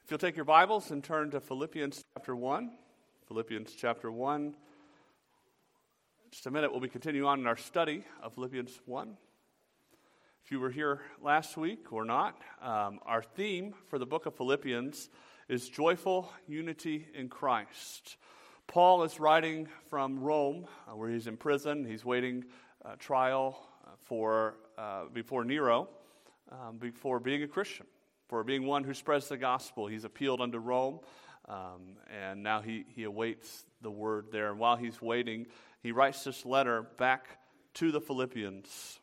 If you'll take your Bibles and turn to Philippians chapter 1. Philippians chapter 1. In just a minute, we'll be continuing on in our study of Philippians 1. If you were here last week or not, our theme for the book of Philippians is joyful unity in Christ. Paul is writing from Rome, where he's in prison. He's waiting trial before Nero, before being a Christian, for being one who spreads the gospel. He's appealed unto Rome, and now he awaits the word there. And while he's waiting, he writes this letter back to the Philippians.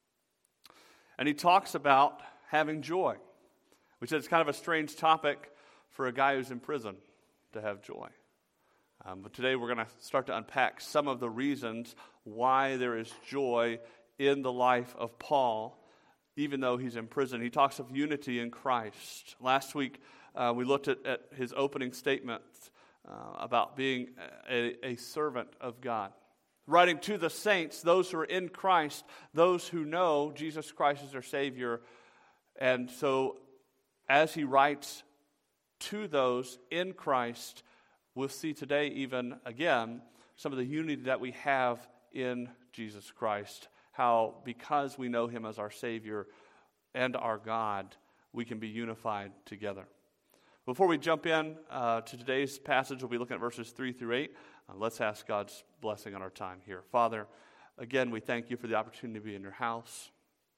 And he talks about having joy. We said it's kind of a strange topic for a guy who's in prison to have joy. But today we're going to start to unpack some of the reasons why there is joy in the life of Paul, even though he's in prison. He talks of unity in Christ. Last week we looked at his opening statements about being a servant of God. Writing to the saints, those who are in Christ, those who know Jesus Christ as their Savior. And so as he writes to those in Christ, we'll see today even again some of the unity that we have in Jesus Christ. How because we know him as our Savior and our God, we can be unified together. Before we jump in to today's passage, we'll be looking at verses 3 through 8. Let's ask God's blessing on our time here. Father, again, we thank you for the opportunity to be in your house.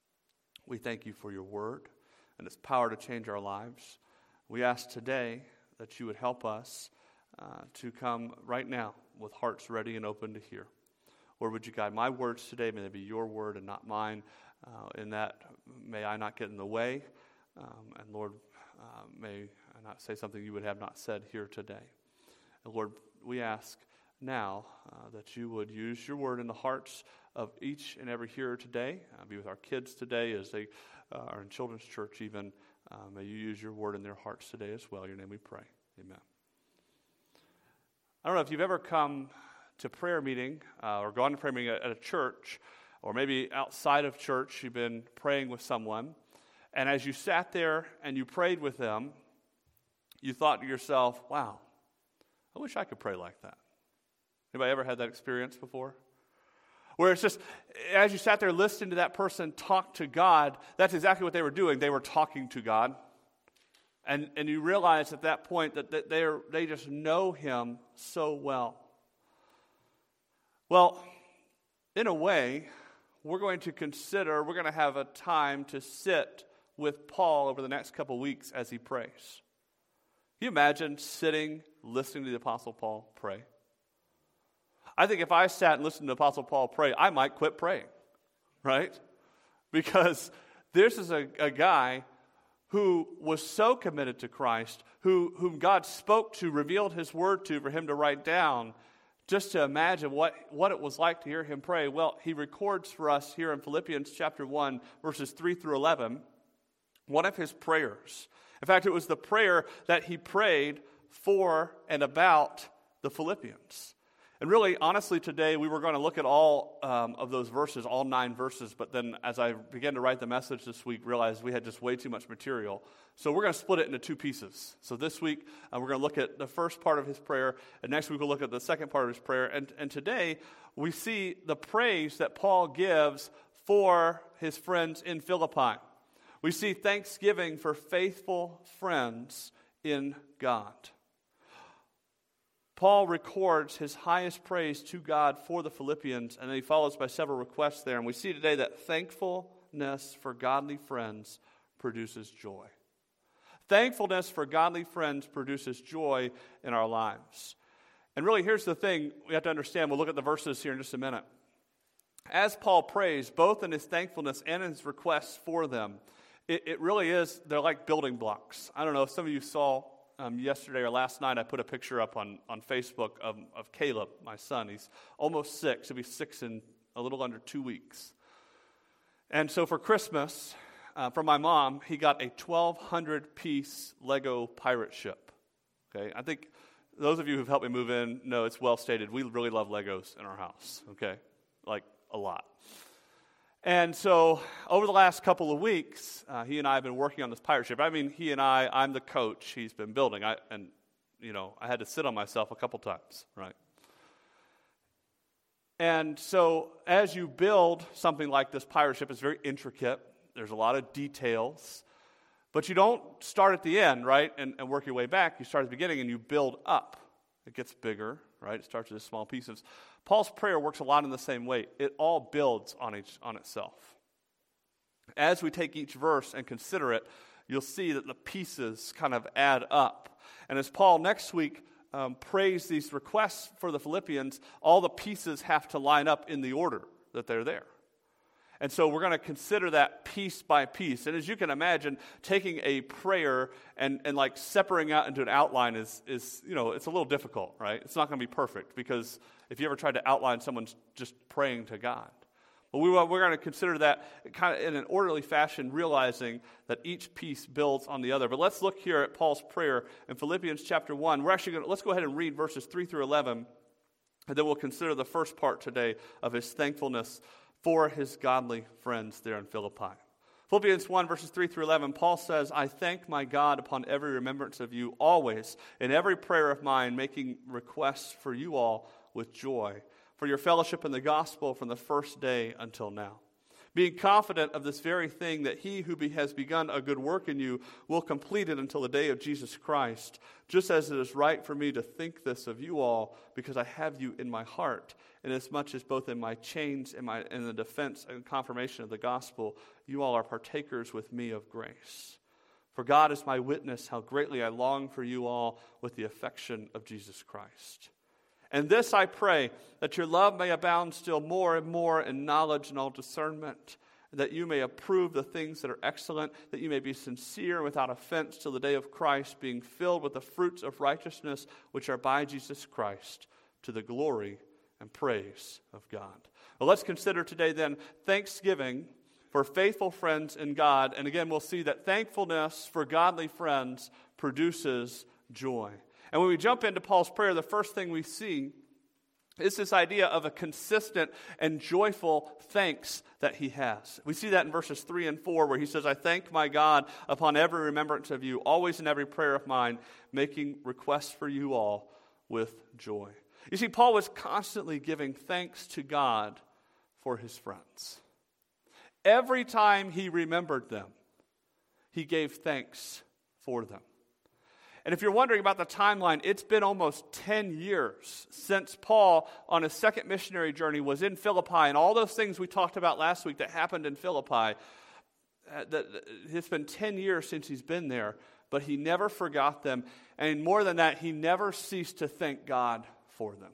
We thank you for your word and its power to change our lives. We ask today that you would help us to come right now with hearts ready and open to hear. Lord, would you guide my words today? May they be your word and not mine. In that, may I not get in the way. And Lord, may I not say something you would have not said here today. And Lord, we ask now that you would use your word in the hearts of each and every hearer today. Be with our kids today as they are in children's church even. May you use your word in their hearts today as well. In your name we pray. Amen. I don't know if you've ever come to prayer meeting or gone to prayer meeting at a church, or maybe outside of church you've been praying with someone, and as you sat there and you prayed with them, you thought to yourself, wow, I wish I could pray like that. Anybody ever had that experience before? Where it's just, as you sat there listening to that person talk to God, that's exactly what they were doing. They were talking to God. And you realize at that point that they just know him so well. Well, in a way, we're going to have a time to sit with Paul over the next couple weeks as he prays. Can you imagine sitting, listening to the Apostle Paul pray? I think if I sat and listened to the Apostle Paul pray, I might quit praying, right? Because this is a guy who was so committed to Christ, whom God spoke to, revealed his word to for him to write down. Just to imagine what it was like to hear him pray. Well, he records for us here in Philippians chapter 1, verses 3 through 11, one of his prayers. In fact, it was the prayer that he prayed for and about the Philippians. And really, honestly, today we were going to look at all of those verses, all 9 verses, but then as I began to write the message this week, realized we had just way too much material. So we're going to split it into 2 pieces. So this week, we're going to look at the first part of his prayer, and next week we'll look at the second part of his prayer. And today, we see the praise that Paul gives for his friends in Philippi. We see thanksgiving for faithful friends in God. Paul records his highest praise to God for the Philippians, and then he follows by several requests there. And we see today that thankfulness for godly friends produces joy. Thankfulness for godly friends produces joy in our lives. And really, here's the thing we have to understand. We'll look at the verses here in just a minute. As Paul prays, both in his thankfulness and in his requests for them, it really is, they're like building blocks. I don't know if some of you saw yesterday or last night, I put a picture up on Facebook of Caleb, my son. He's almost 6. He'll be 6 in a little under 2 weeks. And so for Christmas, from my mom, he got a 1,200-piece Lego pirate ship. Okay, I think those of you who've helped me move in know it's well stated. We really love Legos in our house, okay? Like a lot. And so over the last couple of weeks, he and I have been working on this pirate ship. I mean, I'm the coach he's been building. I had to sit on myself a couple times, right? And so as you build something like this pirate ship, it's very intricate. There's a lot of details. But you don't start at the end, right, and work your way back. You start at the beginning and you build up. It gets bigger, right? It starts with small pieces. Paul's prayer works a lot in the same way. It all builds on itself. As we take each verse and consider it, you'll see that the pieces kind of add up. And as Paul next week prays these requests for the Philippians, all the pieces have to line up in the order that they're there. And so we're going to consider that piece by piece. And as you can imagine, taking a prayer and like separating out into an outline is it's a little difficult, right? It's not going to be perfect, because if you ever tried to outline someone's just praying to God. But we're going to consider that kind of in an orderly fashion, realizing that each piece builds on the other. But let's look here at Paul's prayer in Philippians chapter 1. Let's go ahead and read verses 3 through 11, and then we'll consider the first part today of his thankfulness for his godly friends there in Philippi. Philippians 1, verses 3 through 11, Paul says, I thank my God upon every remembrance of you always, in every prayer of mine, making requests for you all with joy, for your fellowship in the gospel from the first day until now. Being confident of this very thing, that he who has begun a good work in you will complete it until the day of Jesus Christ, just as it is right for me to think this of you all, because I have you in my heart, inasmuch as both in my chains and in the defense and confirmation of the gospel, you all are partakers with me of grace. For God is my witness how greatly I long for you all with the affection of Jesus Christ. And this I pray, that your love may abound still more and more in knowledge and all discernment, that you may approve the things that are excellent, that you may be sincere and without offense till the day of Christ, being filled with the fruits of righteousness which are by Jesus Christ, to the glory and praise of God. Well, let's consider today then thanksgiving for faithful friends in God. And again, we'll see that thankfulness for godly friends produces joy. And when we jump into Paul's prayer, the first thing we see is this idea of a consistent and joyful thanks that he has. We see that in verses 3 and 4, where he says, I thank my God upon every remembrance of you, always in every prayer of mine, making requests for you all with joy. You see, Paul was constantly giving thanks to God for his friends. Every time he remembered them, he gave thanks for them. And if you're wondering about the timeline, it's been almost 10 years since Paul, on his second missionary journey, was in Philippi, and all those things we talked about last week that happened in Philippi. It's been 10 years since he's been there, but he never forgot them. And more than that, he never ceased to thank God for them.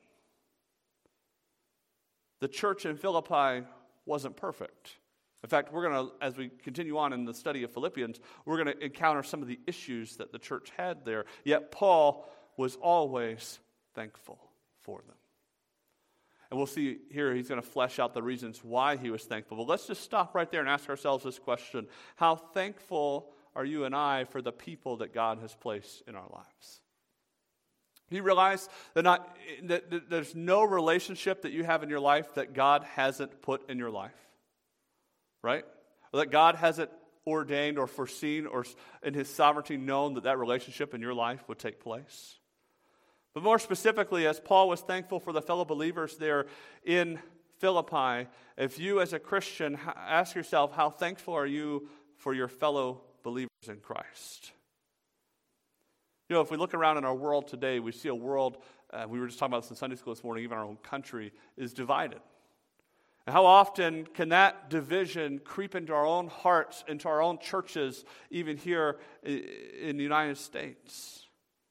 The church in Philippi wasn't perfect. In fact, we're going to, as we continue on in the study of Philippians, we're going to encounter some of the issues that the church had there. Yet Paul was always thankful for them. And we'll see here he's going to flesh out the reasons why he was thankful. But let's just stop right there and ask ourselves this question. How thankful are you and I for the people that God has placed in our lives? Do you realize that there's no relationship that you have in your life that God hasn't put in your life? Right? Or that God hasn't ordained or foreseen or in his sovereignty known that relationship in your life would take place. But more specifically, as Paul was thankful for the fellow believers there in Philippi, if you as a Christian ask yourself, how thankful are you for your fellow believers in Christ? You know, if we look around in our world today, we see a world, we were just talking about this in Sunday school this morning, even our own country is divided. And how often can that division creep into our own hearts, into our own churches, even here in the United States?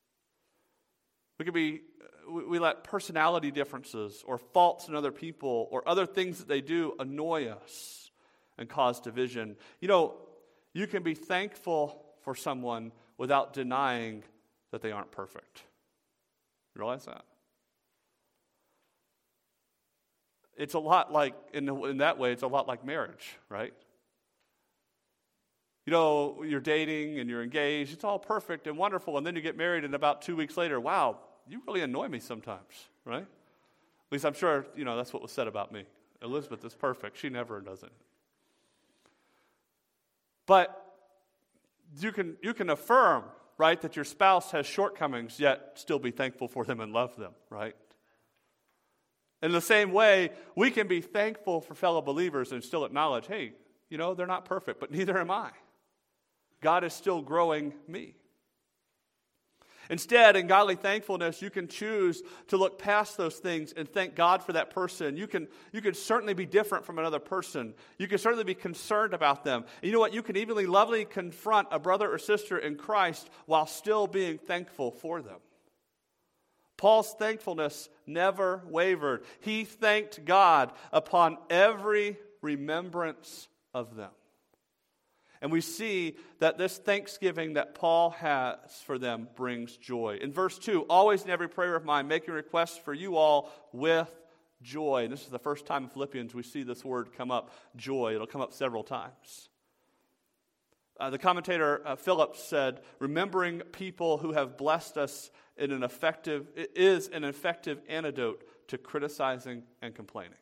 We let personality differences or faults in other people or other things that they do annoy us and cause division. You know, you can be thankful for someone without denying that they aren't perfect. You realize that? It's a lot like, in that way, it's a lot like marriage, right? You know, you're dating and you're engaged. It's all perfect and wonderful. And then you get married and about 2 weeks later, wow, you really annoy me sometimes, right? At least I'm sure, that's what was said about me. Elizabeth is perfect. She never does it. But you can affirm, right, that your spouse has shortcomings, yet still be thankful for them and love them, right? In the same way, we can be thankful for fellow believers and still acknowledge, hey, they're not perfect, but neither am I. God is still growing me. Instead, in godly thankfulness, you can choose to look past those things and thank God for that person. You can certainly be different from another person. You can certainly be concerned about them. And you know what? You can even lovingly confront a brother or sister in Christ while still being thankful for them. Paul's thankfulness never wavered. He thanked God upon every remembrance of them. And we see that this thanksgiving that Paul has for them brings joy. In verse 2, always in every prayer of mine, making requests for you all with joy. And this is the first time in Philippians we see this word come up, joy. It'll come up several times. The commentator Phillips said, remembering people who have blessed us is an effective antidote to criticizing and complaining.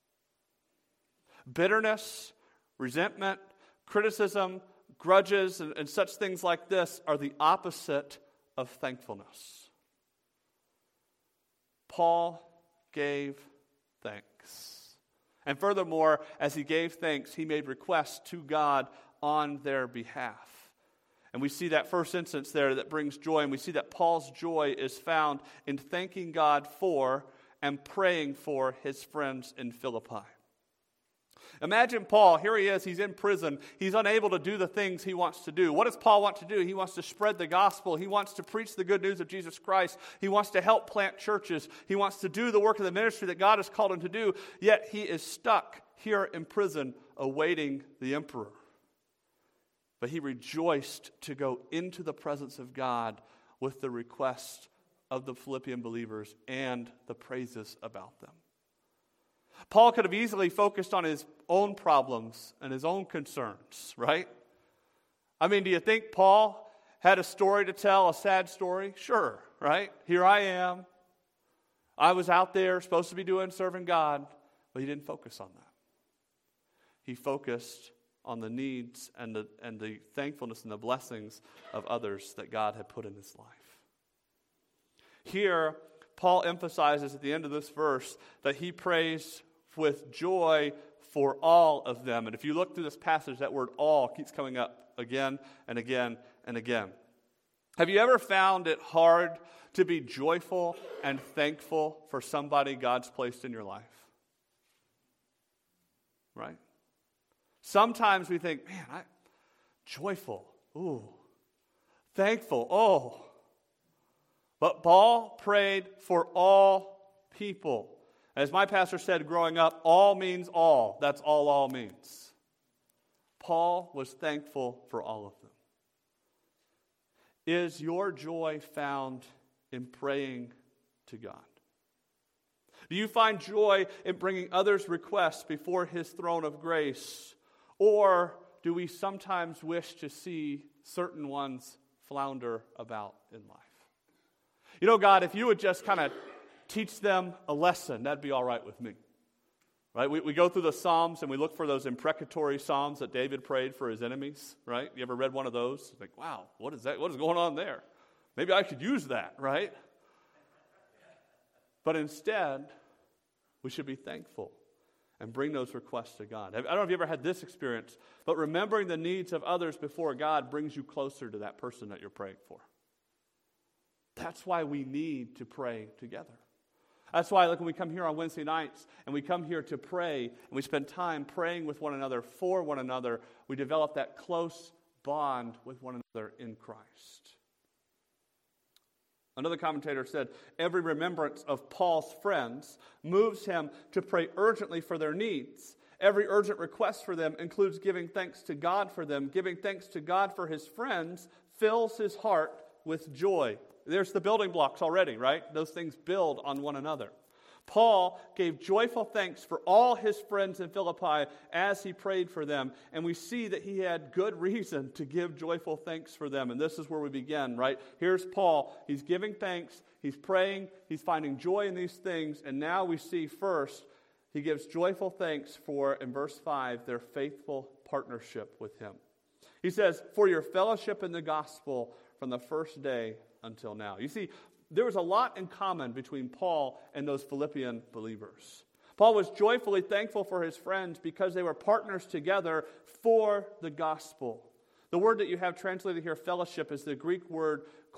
Bitterness, resentment, criticism, grudges, and such things like this are the opposite of thankfulness. Paul gave thanks. And furthermore, as he gave thanks, he made requests to God on their behalf. And we see that first instance there that brings joy, and we see that Paul's joy is found in thanking God for and praying for his friends in Philippi. Imagine Paul, here he is, he's in prison, he's unable to do the things he wants to do. What does Paul want to do? He wants to spread the gospel, he wants to preach the good news of Jesus Christ, he wants to help plant churches, he wants to do the work of the ministry that God has called him to do, yet he is stuck here in prison awaiting the emperor. But he rejoiced to go into the presence of God with the request of the Philippian believers and the praises about them. Paul could have easily focused on his own problems and his own concerns, right? I mean, do you think Paul had a story to tell, a sad story? Sure, right? Here I am. I was out there supposed to be serving God, but he didn't focus on that. He focused on the needs and the thankfulness and the blessings of others that God had put in his life. Here, Paul emphasizes at the end of this verse that he prays with joy for all of them. And if you look through this passage, that word all keeps coming up again and again and again. Have you ever found it hard to be joyful and thankful for somebody God's placed in your life? Right? Sometimes we think, man, joyful, ooh, thankful, oh. But Paul prayed for all people. As my pastor said growing up, all means all. That's all means. Paul was thankful for all of them. Is your joy found in praying to God? Do you find joy in bringing others' requests before his throne of grace? Or do we sometimes wish to see certain ones flounder about in life? You know, God, if you would just kind of teach them a lesson, that'd be all right with me. Right? We go through the Psalms and we look for those imprecatory Psalms that David prayed for his enemies, right? You ever read one of those? Like, wow, what is that? What is going on there? Maybe I could use that, right? But instead, we should be thankful and bring those requests to God. I don't know if you ever had this experience, but remembering the needs of others before God brings you closer to that person that you're praying for. That's why we need to pray together. That's why, like when we come here on Wednesday nights and we come here to pray and we spend time praying with one another, for one another, we develop that close bond with one another in Christ. Another commentator said, every remembrance of Paul's friends moves him to pray urgently for their needs. Every urgent request for them includes giving thanks to God for them. Giving thanks to God for his friends fills his heart with joy. There's the building blocks already, right? Those things build on one another. Paul gave joyful thanks for all his friends in Philippi as he prayed for them. And we see that he had good reason to give joyful thanks for them. And this is where we begin, right? Here's Paul. He's giving thanks. He's praying. He's finding joy in these things. And now we see first, he gives joyful thanks for, in verse 5, their faithful partnership with him. He says, for your fellowship in the gospel from the first day until now. You see, there was a lot in common between Paul and those Philippian believers. Paul was joyfully thankful for his friends because they were partners together for the gospel. The word that you have translated here, fellowship, is the Greek word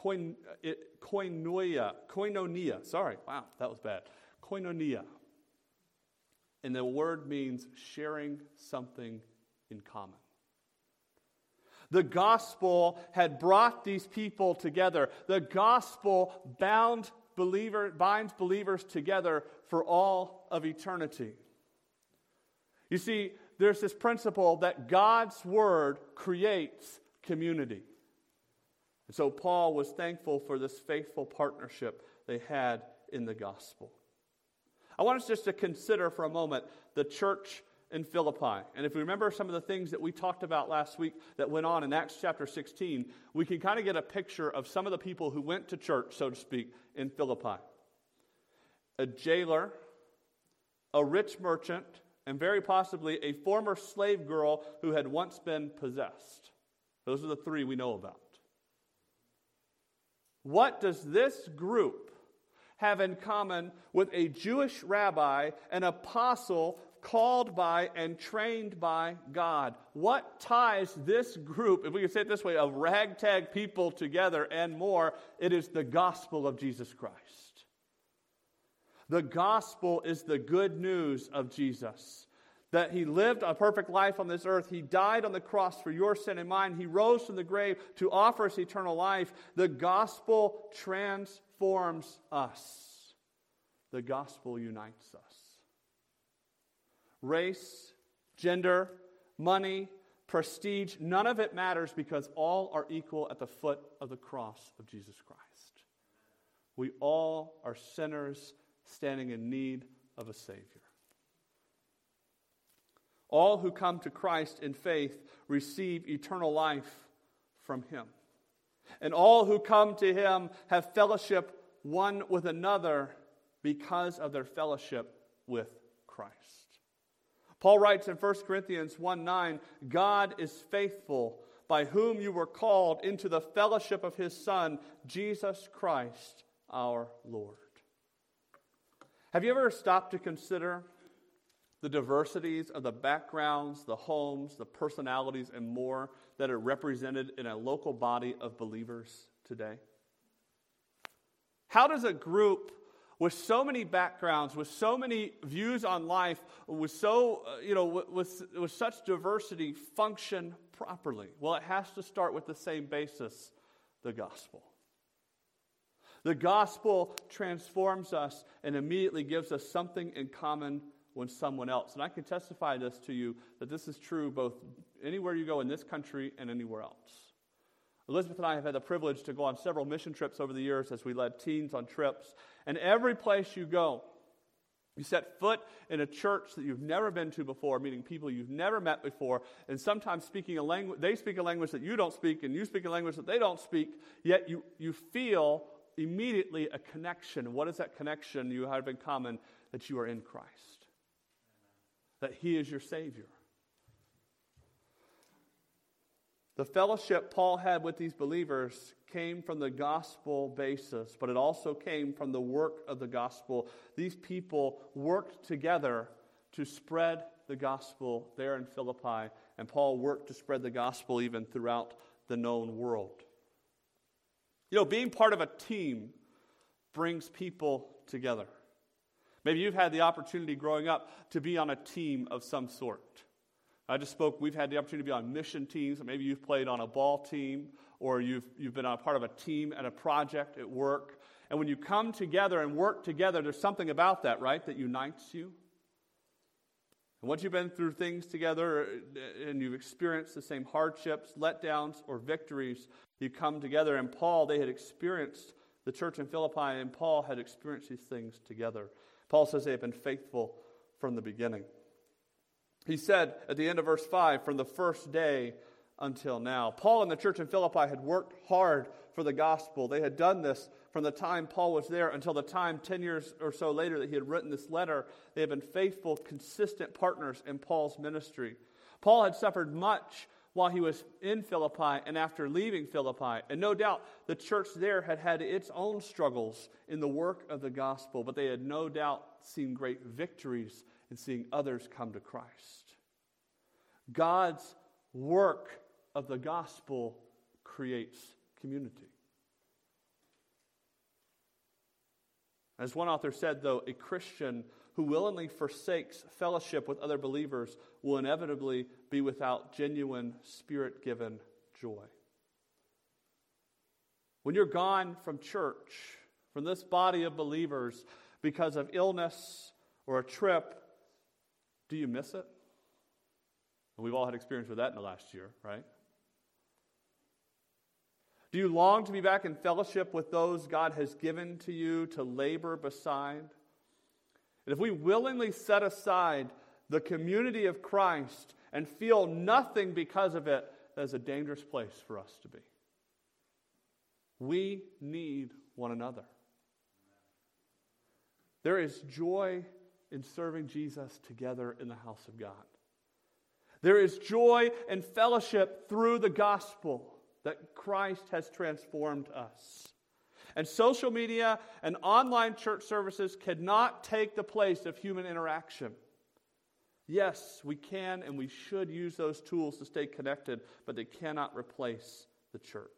koinonia. Sorry, wow, that was bad. Koinonia. And the word means sharing something in common. The gospel had brought these people together. The gospel binds believers together for all of eternity. You see, there's this principle that God's word creates community. And so Paul was thankful for this faithful partnership they had in the gospel. I want us just to consider for a moment the church in Philippi. And if we remember some of the things that we talked about last week that went on in Acts chapter 16, we can kind of get a picture of some of the people who went to church, so to speak, in Philippi. A jailer, a rich merchant, and very possibly a former slave girl who had once been possessed. Those are the three we know about. What does this group have in common with a Jewish rabbi, an apostle called by and trained by God? What ties this group, if we can say it this way, of ragtag people together and more? It is the gospel of Jesus Christ. The gospel is the good news of Jesus. That he lived a perfect life on this earth. He died on the cross for your sin and mine. He rose from the grave to offer us eternal life. The gospel transforms us. The gospel unites us. Race, gender, money, prestige, none of it matters because all are equal at the foot of the cross of Jesus Christ. We all are sinners standing in need of a Savior. All who come to Christ in faith receive eternal life from Him. And all who come to Him have fellowship one with another because of their fellowship with Christ. Paul writes in 1 Corinthians 1:9, God is faithful, by whom you were called into the fellowship of His Son, Jesus Christ our Lord. Have you ever stopped to consider the diversities of the backgrounds, the homes, the personalities, and more that are represented in a local body of believers today? How does a group with so many backgrounds, with so many views on life, with such diversity function properly? Well, it has to start with the same basis, the gospel. The gospel transforms us and immediately gives us something in common with someone else. And I can testify this to you, that this is true both anywhere you go in this country and anywhere else. Elizabeth and I have had the privilege to go on several mission trips over the years as we led teens on trips. And every place you go, you set foot in a church that you've never been to before, meeting people you've never met before, and sometimes speaking a language, they speak a language that you don't speak, and you speak a language that they don't speak, yet you feel immediately a connection. What is that connection you have in common? That you are in Christ. That He is your Savior. The fellowship Paul had with these believers came from the gospel basis, but it also came from the work of the gospel. These people worked together to spread the gospel there in Philippi, and Paul worked to spread the gospel even throughout the known world. You know, being part of a team brings people together. Maybe you've had the opportunity growing up to be on a team of some sort. I just spoke, we've had the opportunity to be on mission teams. Maybe you've played on a ball team, or you've been a part of a team at a project at work. And when you come together and work together, there's something about that, right, that unites you. And once you've been through things together and you've experienced the same hardships, letdowns, or victories, you come together. And Paul, they had experienced, the church in Philippi and Paul had experienced these things together. Paul says they have been faithful from the beginning. He said at the end of verse 5, from the first day until now. Paul and the church in Philippi had worked hard for the gospel. They had done this from the time Paul was there until the time 10 years or so later that he had written this letter. They had been faithful, consistent partners in Paul's ministry. Paul had suffered much while he was in Philippi and after leaving Philippi. And no doubt the church there had had its own struggles in the work of the gospel, but they had no doubt seen great victories in seeing others come to Christ. God's work of the gospel creates community. As one author said, though, a Christian who willingly forsakes fellowship with other believers will inevitably be without genuine Spirit-given joy. When you're gone from church, from this body of believers, because of illness or a trip, do you miss it? And we've all had experience with that in the last year, right? Do you long to be back in fellowship with those God has given to you to labor beside? And if we willingly set aside the community of Christ and feel nothing because of it, that is a dangerous place for us to be. We need one another. There is joy in serving Jesus together in the house of God. There is joy and fellowship through the gospel that Christ has transformed us. And social media and online church services cannot take the place of human interaction. Yes, we can and we should use those tools to stay connected, but they cannot replace the church.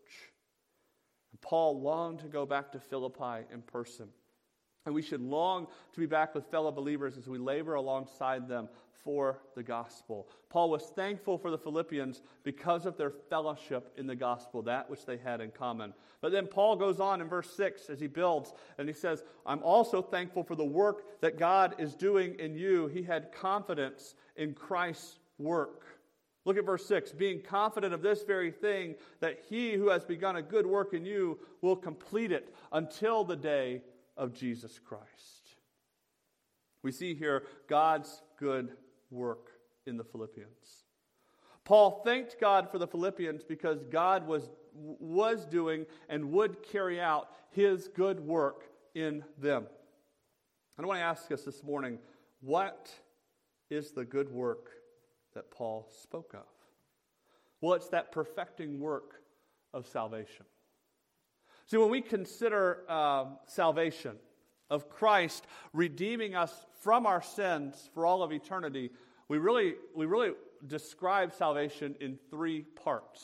And Paul longed to go back to Philippi in person. And we should long to be back with fellow believers as we labor alongside them for the gospel. Paul was thankful for the Philippians because of their fellowship in the gospel, that which they had in common. But then Paul goes on in verse 6 as he builds, and he says, I'm also thankful for the work that God is doing in you. He had confidence in Christ's work. Look at verse 6. Being confident of this very thing, that he who has begun a good work in you will complete it until the day of Jesus Christ. We see here God's good work in the Philippians. Paul thanked God for the Philippians because God was doing and would carry out his good work in them. And I want to ask us this morning, what is the good work that Paul spoke of? Well, it's that perfecting work of salvation. See, when we consider salvation of Christ redeeming us from our sins for all of eternity, we really describe salvation in three parts.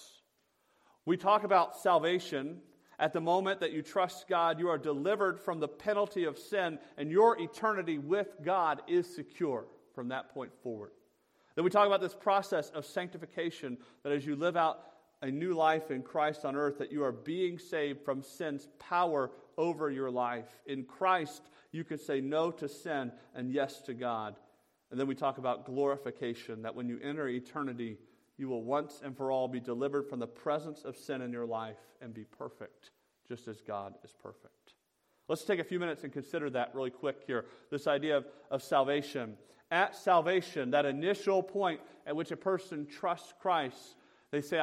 We talk about salvation at the moment that you trust God, you are delivered from the penalty of sin, and your eternity with God is secure from that point forward. Then we talk about this process of sanctification, that as you live out a new life in Christ on earth, that you are being saved from sin's power over your life. In Christ, you can say no to sin and yes to God. And then we talk about glorification, that when you enter eternity, you will once and for all be delivered from the presence of sin in your life and be perfect, just as God is perfect. Let's take a few minutes and consider that really quick here, this idea of salvation. At salvation, that initial point at which a person trusts Christ, they say,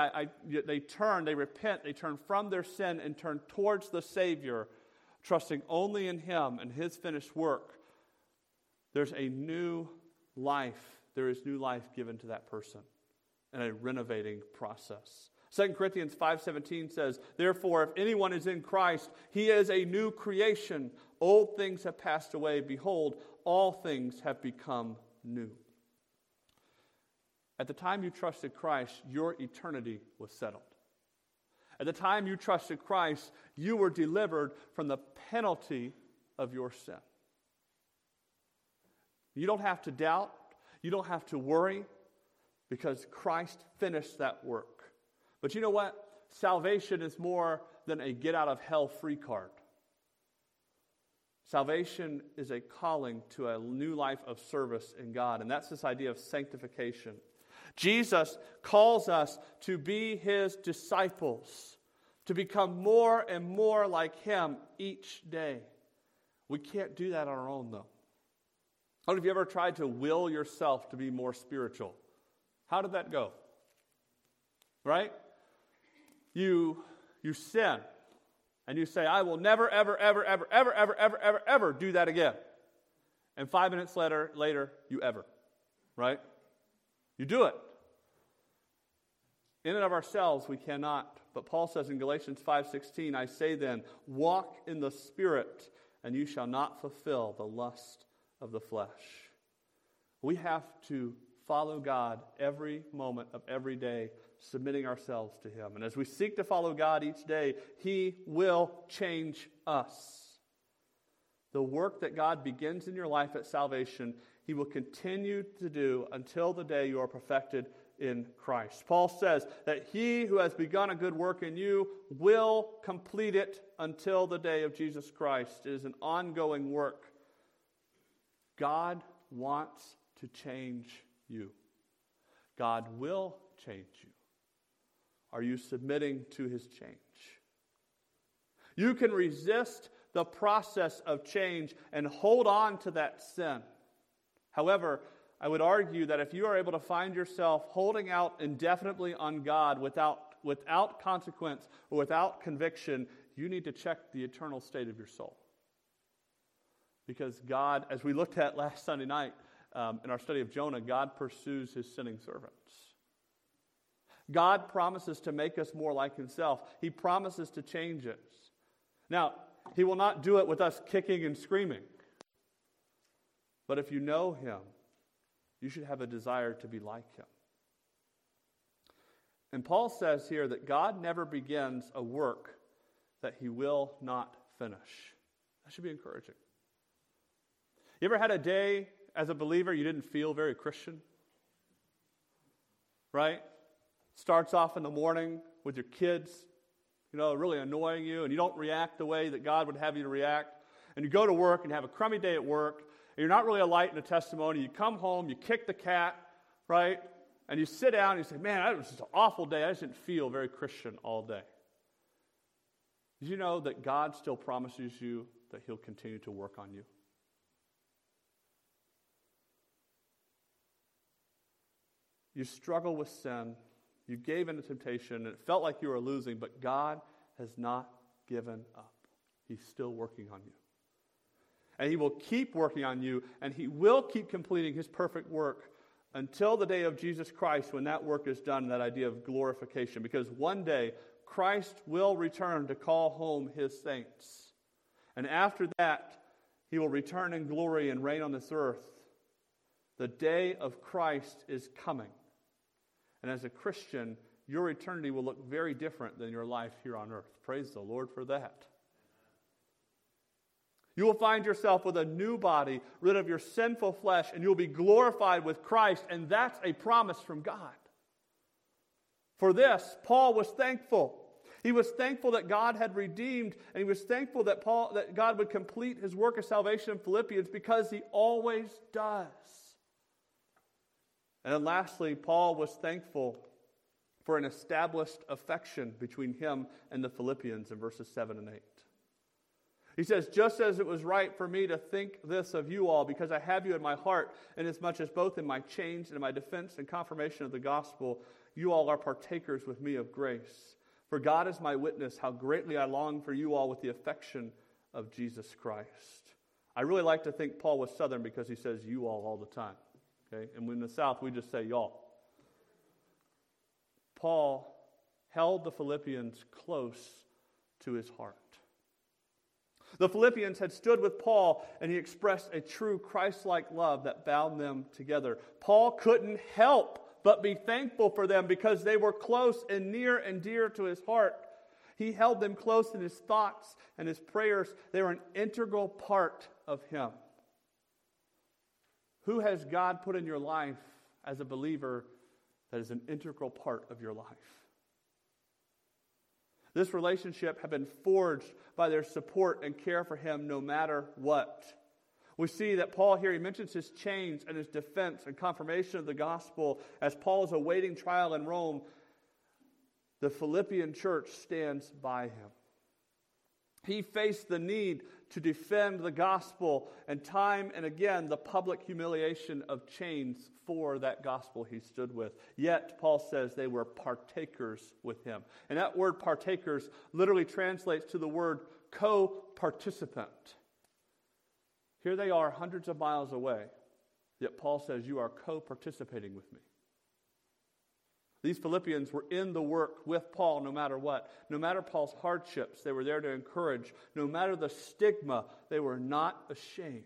they repent, they turn from their sin and turn towards the Savior, trusting only in Him and His finished work. There's a new life. There is new life given to that person in a renovating process. 2 Corinthians 5:17 says, therefore, if anyone is in Christ, he is a new creation. Old things have passed away. Behold, all things have become new. At the time you trusted Christ, your eternity was settled. At the time you trusted Christ, you were delivered from the penalty of your sin. You don't have to doubt. You don't have to worry, because Christ finished that work. But you know what? Salvation is more than a get-out-of-hell-free card. Salvation is a calling to a new life of service in God, and that's this idea of sanctification. Jesus calls us to be His disciples, to become more and more like Him each day. We can't do that on our own, though. How many of you ever tried to will yourself to be more spiritual? How did that go? Right? You sin, and you say, I will never, ever, ever, ever, ever, ever, ever, ever, ever do that again. And 5 minutes later, you ever. Right? You do it. In and of ourselves, we cannot. But Paul says in Galatians 5:16, I say then, walk in the Spirit, and you shall not fulfill the lust of the flesh. We have to follow God every moment of every day, submitting ourselves to Him. And as we seek to follow God each day, He will change us. The work that God begins in your life at salvation, He will continue to do until the day you are perfected in Christ. Paul says that He who has begun a good work in you will complete it until the day of Jesus Christ. It is an ongoing work. God wants to change you. God will change you. Are you submitting to His change? You can resist the process of change and hold on to that sin. However, I would argue that if you are able to find yourself holding out indefinitely on God without consequence or without conviction, you need to check the eternal state of your soul. Because God, as we looked at last Sunday night in our study of Jonah, God pursues His sinning servants. God promises to make us more like Himself. He promises to change us. Now, He will not do it with us kicking and screaming. But if you know Him, you should have a desire to be like Him. And Paul says here that God never begins a work that He will not finish. That should be encouraging. You ever had a day as a believer you didn't feel very Christian? Right? Starts off in the morning with your kids, really annoying you, and you don't react the way that God would have you to react. And you go to work and you have a crummy day at work, and you're not really a light in a testimony. You come home, you kick the cat, right? And you sit down and you say, man, that was just an awful day. I just didn't feel very Christian all day. Did you know that God still promises you that He'll continue to work on you? You struggle with sin. You gave in to temptation, and it felt like you were losing, but God has not given up. He's still working on you. And He will keep working on you, and He will keep completing His perfect work until the day of Jesus Christ, when that work is done, that idea of glorification. Because one day, Christ will return to call home His saints. And after that, He will return in glory and reign on this earth. The day of Christ is coming. And as a Christian, your eternity will look very different than your life here on earth. Praise the Lord for that. You will find yourself with a new body, rid of your sinful flesh, and you'll be glorified with Christ, and that's a promise from God. For this, Paul was thankful. He was thankful that God had redeemed, and he was thankful that God would complete His work of salvation in Philippians, because He always does. And then lastly, Paul was thankful for an established affection between him and the Philippians in verses 7 and 8. He says, just as it was right for me to think this of you all, because I have you in my heart, inasmuch as both in my chains and in my defense and confirmation of the gospel, you all are partakers with me of grace. For God is my witness, how greatly I long for you all with the affection of Jesus Christ. I really like to think Paul was Southern because he says you all the time. Okay? And in the South, we just say y'all. Paul held the Philippians close to his heart. The Philippians had stood with Paul, and he expressed a true Christ-like love that bound them together. Paul couldn't help but be thankful for them because they were close and near and dear to his heart. He held them close in his thoughts and his prayers. They were an integral part of him. Who has God put in your life as a believer that is an integral part of your life? This relationship had been forged by their support and care for him no matter what. We see that Paul here, he mentions his chains and his defense and confirmation of the gospel. As Paul is awaiting trial in Rome, the Philippian church stands by him. He faced the need to defend the gospel, and time and again the public humiliation of chains for that gospel he stood with. Yet, Paul says they were partakers with him. And that word partakers literally translates to the word co-participant. Here they are hundreds of miles away, yet Paul says you are co-participating with me. These Philippians were in the work with Paul no matter what. No matter Paul's hardships, they were there to encourage. No matter the stigma, they were not ashamed.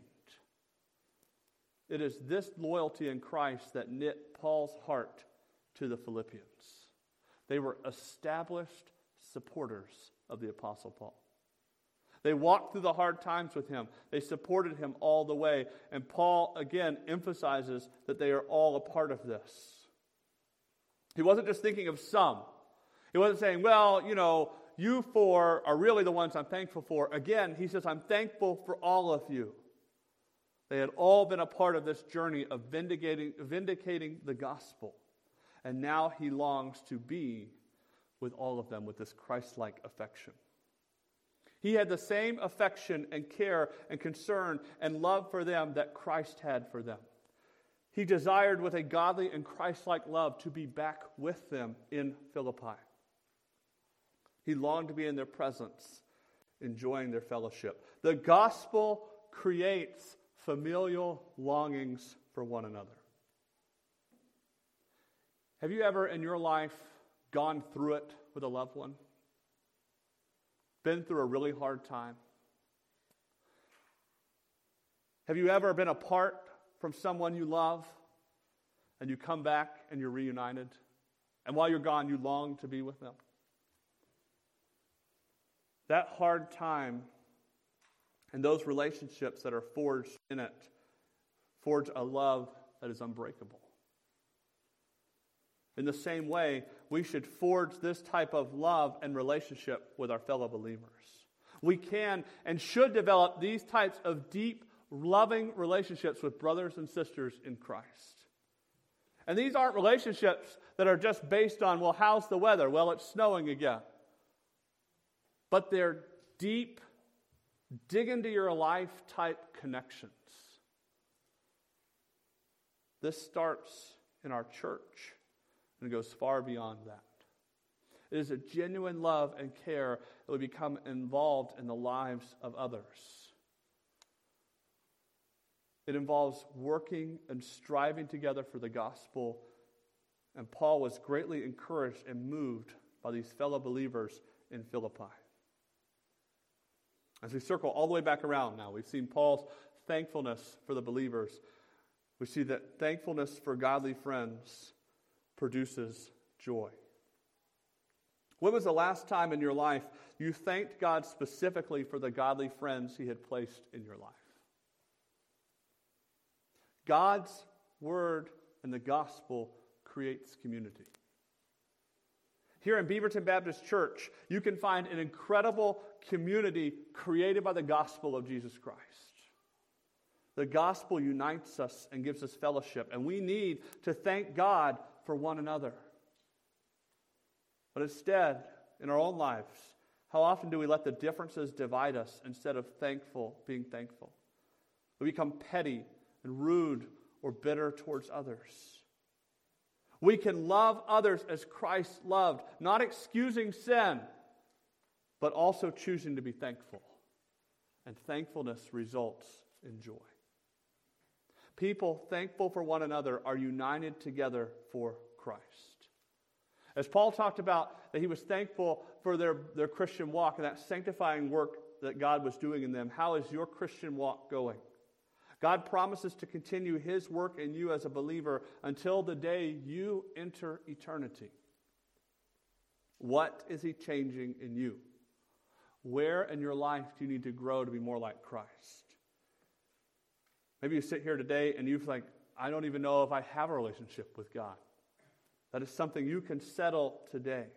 It is this loyalty in Christ that knit Paul's heart to the Philippians. They were established supporters of the Apostle Paul. They walked through the hard times with him. They supported him all the way. And Paul, again, emphasizes that they are all a part of this. He wasn't just thinking of some. He wasn't saying, well, you four are really the ones I'm thankful for. Again, he says, I'm thankful for all of you. They had all been a part of this journey of vindicating the gospel. And now he longs to be with all of them with this Christ-like affection. He had the same affection and care and concern and love for them that Christ had for them. He desired with a godly and Christ-like love to be back with them in Philippi. He longed to be in their presence, enjoying their fellowship. The gospel creates familial longings for one another. Have you ever in your life gone through it with a loved one? Been through a really hard time? Have you ever been apart from someone you love and you come back and you're reunited? And while you're gone, you long to be with them? That hard time and those relationships that are forged in it forge a love that is unbreakable. In the same way, we should forge this type of love and relationship with our fellow believers. We can and should develop these types of deep, loving relationships with brothers and sisters in Christ. And these aren't relationships that are just based on, well, how's the weather? Well, it's snowing again. But they're deep, dig into your life type connections. This starts in our church and goes far beyond that. It is a genuine love and care that we become involved in the lives of others. It involves working and striving together for the gospel. And Paul was greatly encouraged and moved by these fellow believers in Philippi. As we circle all the way back around now, we've seen Paul's thankfulness for the believers. We see that thankfulness for godly friends produces joy. When was the last time in your life you thanked God specifically for the godly friends He had placed in your life? God's word and the gospel creates community. Here in Beaverton Baptist Church, you can find an incredible community created by the gospel of Jesus Christ. The gospel unites us and gives us fellowship, and we need to thank God for one another. But instead, in our own lives, how often do we let the differences divide us instead of being thankful? We become petty and rude or bitter towards others. We can love others as Christ loved, not excusing sin, but also choosing to be thankful. And thankfulness results in joy. People thankful for one another are united together for Christ. As Paul talked about that he was thankful for their Christian walk and that sanctifying work that God was doing in them, how is your Christian walk going? God promises to continue His work in you as a believer until the day you enter eternity. What is He changing in you? Where in your life do you need to grow to be more like Christ? Maybe you sit here today and you think, I don't even know if I have a relationship with God. That is something you can settle today.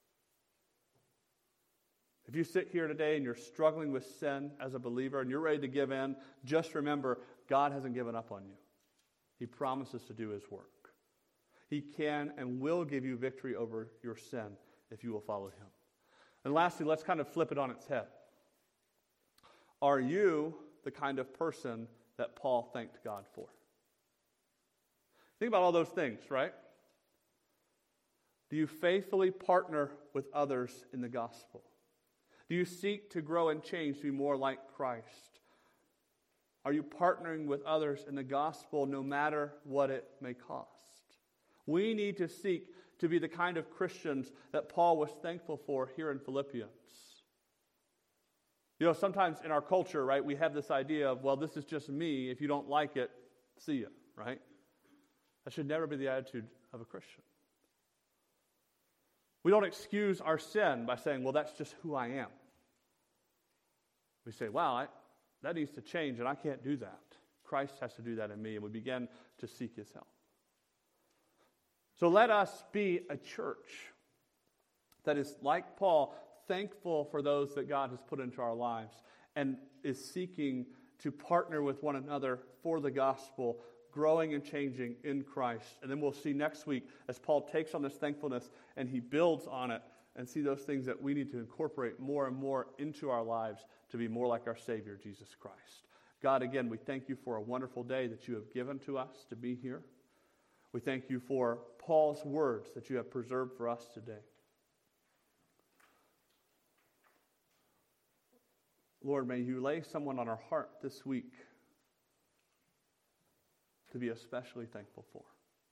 If you sit here today and you're struggling with sin as a believer and you're ready to give in, just remember, God hasn't given up on you. He promises to do His work. He can and will give you victory over your sin if you will follow Him. And lastly, let's kind of flip it on its head. Are you the kind of person that Paul thanked God for? Think about all those things, right? Do you faithfully partner with others in the gospel? Do you seek to grow and change to be more like Christ? Are you partnering with others in the gospel no matter what it may cost? We need to seek to be the kind of Christians that Paul was thankful for here in Philippians. You know, sometimes in our culture, right, we have this idea of, well, this is just me. If you don't like it, see ya, right? That should never be the attitude of a Christian. We don't excuse our sin by saying, well, that's just who I am. We say, wow, that needs to change, and I can't do that. Christ has to do that in me, and we begin to seek his help. So let us be a church that is, like Paul, thankful for those that God has put into our lives and is seeking to partner with one another for the gospel, growing and changing in Christ. And then we'll see next week as Paul takes on this thankfulness and he builds on it and see those things that we need to incorporate more and more into our lives to be more like our Savior, Jesus Christ. God, again, we thank you for a wonderful day that you have given to us to be here. We thank you for Paul's words that you have preserved for us today. Lord, may you lay someone on our heart this week to be especially thankful for.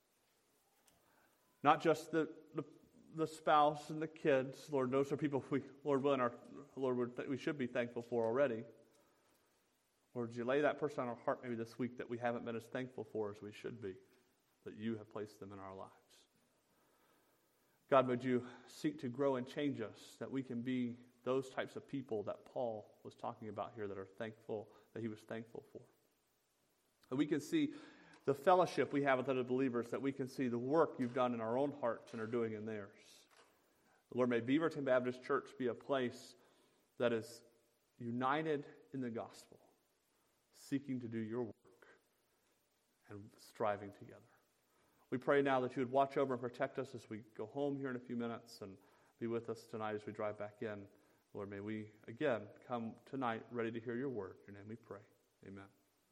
Not just the spouse and the kids. Lord, those are people we should be thankful for already. Lord, you lay that person on our heart maybe this week that we haven't been as thankful for as we should be, that you have placed them in our lives. God, would you seek to grow and change us, that we can be those types of people that Paul was talking about here that are thankful, that he was thankful for. That we can see the fellowship we have with other believers, that we can see the work you've done in our own hearts and are doing in theirs. Lord, may Beaverton Baptist Church be a place that is united in the gospel, seeking to do your work and striving together. We pray now that you would watch over and protect us as we go home here in a few minutes and be with us tonight as we drive back in. Lord, may we again come tonight ready to hear your word. In your name we pray. Amen.